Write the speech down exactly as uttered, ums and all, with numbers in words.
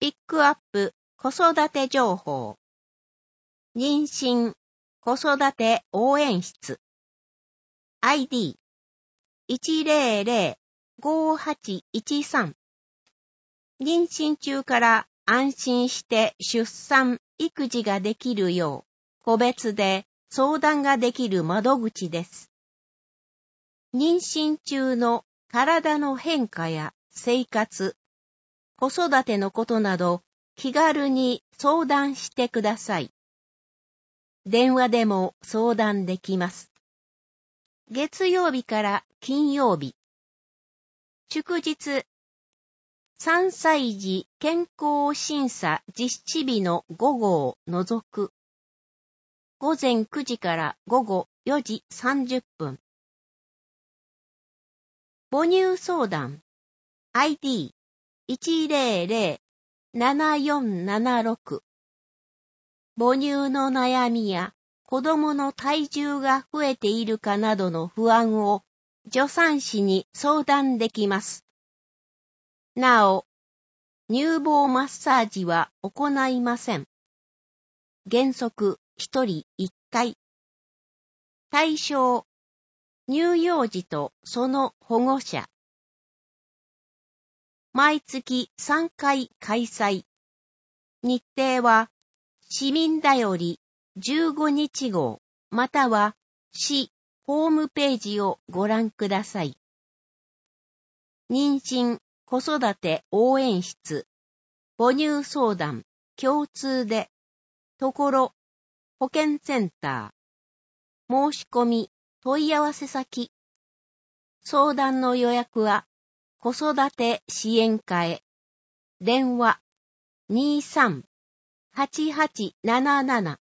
ピックアップ子育て情報。妊娠子育て応援室。アイディーいちゼロゼロ ごはちいちさん。妊娠中から安心して出産・育児ができるよう、個別で相談ができる窓口です。妊娠中の体の変化や生活、子育てのことなど気軽に相談してください。電話でも相談できます。月曜日から金曜日。祝日、さんさい児健康審査実施日の午後を除く。午前くじから午後よじさんじゅっぷん。母乳相談 アイディーいちゼロゼロ ななよんななろく。母乳の悩みや子供の体重が増えているかなどの不安を助産師に相談できます。なお、乳房マッサージは行いません。原則ひとりいっかい。対象、乳幼児とその保護者。毎月さんかい開催。日程は市民だよりじゅうごにち号または市ホームページをご覧ください。妊娠子育て応援室母乳相談共通でところ保健センター申し込み問い合わせ先相談の予約は子育て支援課へ電話にじゅうさん はちはちななな